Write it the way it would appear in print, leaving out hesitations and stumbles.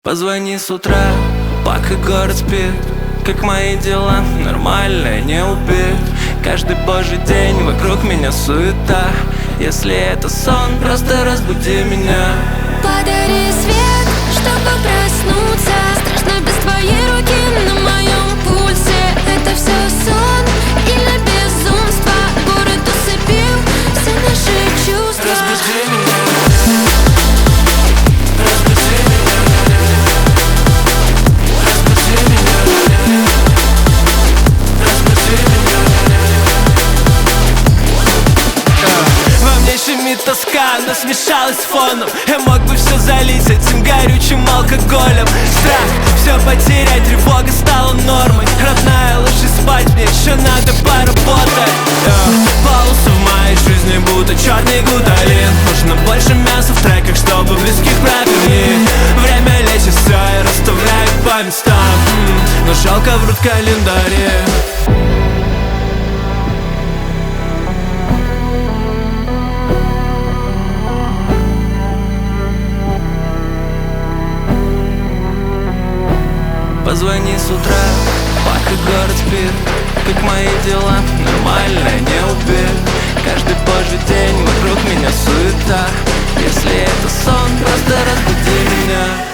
Позвони с утра, пока город спит. Как мои дела? Нормально, не убит. Каждый божий день вокруг меня суета. Если это сон, просто разбуди меня. Подари свет, чтобы проснуться. Страшно без твоей руки на моем пульсе. Это все сон или безумство? Город усыпил все наши чувства. Разбуди меня. Шумит тоска, но смешалась с фоном. Я мог бы все залить этим горючим алкоголем. Страх все потерять, тревога стала нормой. Родная, ложись спать, мне еще надо поработать. Полосы в моей жизни будто черный гуталин. Нужно больше мяса в треках, чтобы близких провернить. Время лечит все и расставляет по местам. Но жалко врут календаре. Позвони с утра, пока город спит. Как мои дела? Нормально, не убит. Каждый божий день вокруг меня суета. Если это сон, просто разбуди меня.